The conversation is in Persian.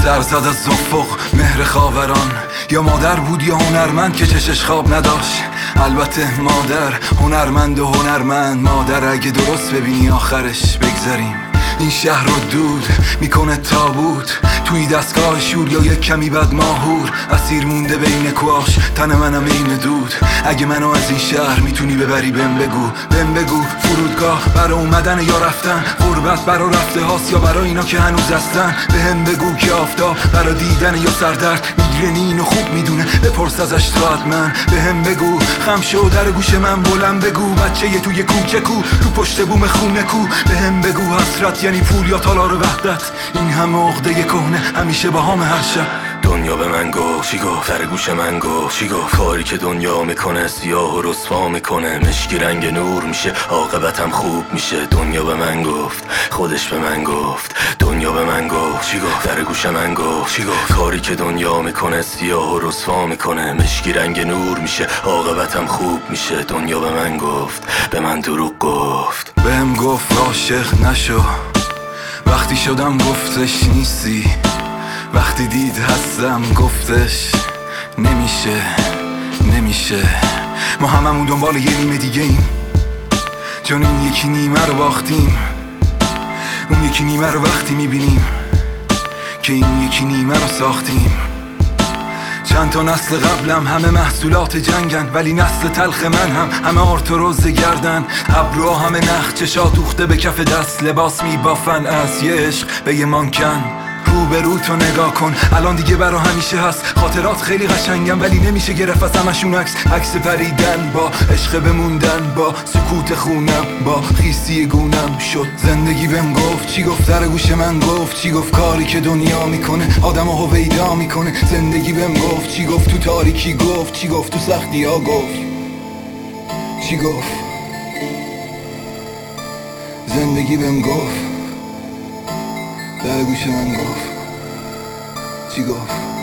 سر زد از افق مهر خاوران، یا مادر بود یا هنرمند که چشش خواب نداشت. البته مادر هنرمند و هنرمند. مادر اگه درست ببینی آخرش بگذریم. این شهر رو دود میکنه تابوت توی دستگاه شور، یا یک کمی بد ماهور اسیر مونده بین کواش. تن منم این دود. اگه منو از این شهر میتونی ببری بهم بگو فرودگاه برا اومدن یا رفتن، غربت برا رفته هاست یا برا اینا که هنوز هستن. بهم بگو که آفتاب برا دیدن یا سردرد، میگرنی اینو خوب میدونه بپرس ازش تا حتما. بهم بگو خم شو در گوش من بلند بگو، بچه یه توی کوچه کو رو پشت بوم خونه کو. بهم بگو حسرت یعنی پول یا تالار وحدت، این همه عقده کهنه همیشه باهام هر شب. دنیا به من گفت چی گفت، در گوش من گفت چی گفت. کاری که دنیا میکنه سیاه و رسوا میکنه، مشکی رنگ نور میشه عاقبتم خوب میشه. دنیا به من گفت، خودش به من گفت. دنیا به من گفت چی گفت، در گوش من گفت چی گفت. کاری که دنیا میکنه سیاه و رسوا میکنه، مشکی رنگ نور میشه عاقبتم خوب میشه. دنیا به من گفت، به من دروغ گفت. بهم گفت عاشق نشو، وقتی شدم گفتش نیستی. وقتی دید هستم گفتش نمیشه. ما هممون دنبال یه نیمه دیگه ایم، چون این یکی نیمه رو باختیم. اون یکی نیمه رو وقتی میبینیم که این یکی نیمه رو ساختیم. چند تا نسل قبلم همه محصولات جنگن، ولی نسل تلخ من هم همه آرتروز گردن. ابرو همه نخ چشا دوخته به کف دست، لباس میبافن از یه عشق به یه مانکن. روبرو تو نگاه کن الان دیگه برا همیشه هست. خاطرات خیلی قشنگم ولی نمیشه گرفت از همشون عکس پریدن با عشق بموندن، با سکوت خونم، با خیسی گونم شد. زندگی بهم گفت چی گفت، در گوش من گفت چی گفت. کاری که دنیا میکنه آدمو هویدا میکنه. زندگی بهم گفت چی گفت، تو تاریکی گفت چی گفت، تو سختی ها گفت چی گفت. زندگی بهم گفت، در گوش من گفت چی گفت.